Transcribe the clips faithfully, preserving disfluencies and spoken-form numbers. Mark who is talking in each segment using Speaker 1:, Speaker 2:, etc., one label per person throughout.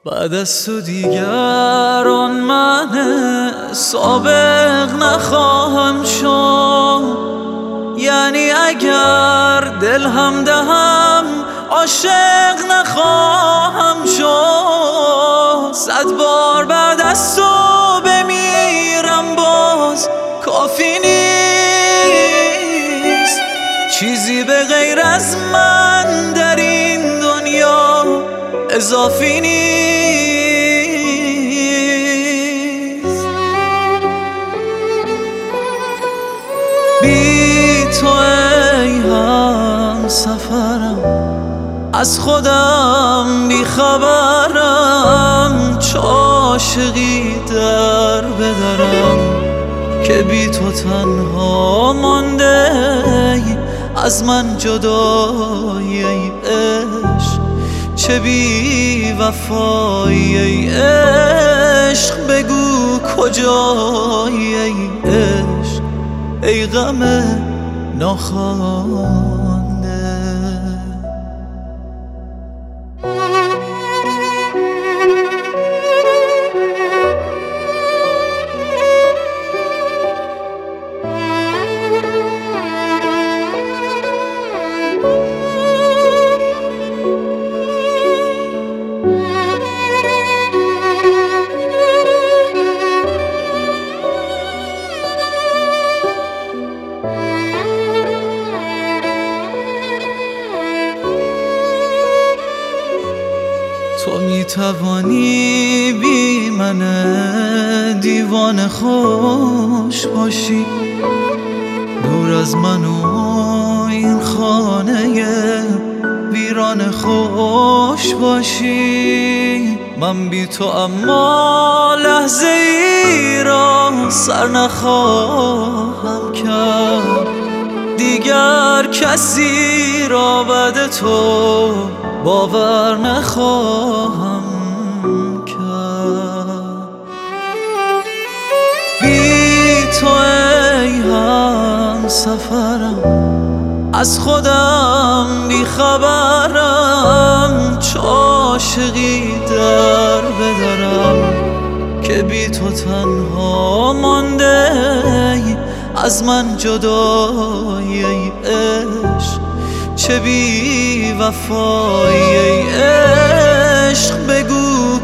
Speaker 1: بعد از تو دیگر آن من سابق نخواهم شد، یعنی اگر دل هم دهم عاشق نخواهم شد. صد بار بعد از تو بمیرم باز کافی نیست، چیزی به غیر از من در این دنیا اضافی نیست. بی تو ای هم سفرم، از خودم بی خبرم، چه عاشقی در بدرم که بی تو تنها مانده، از من جدایی ای عشق، چه بی وفایی ای عشق، بگو کجایی ای عشق، ای غم ناخوانده. تو میتوانی بی من دیوانه خوش باشی، دور از من و این خانه ویران خوش باشی. من بی تو اما لحظه ای را سر نخواهم کرد، دیگر کسی را بعد تو باور نخواهم کرد. بی تو ای هم سفرم، از خودم بی خبرم، چه عاشقی در بدرم که بی تو تنها مانده، از من جدایی ای عشق، چه بی وفایی ای عشق، بگو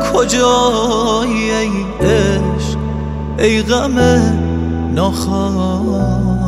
Speaker 1: کجایی ای عشق، ای غم ناخوانده.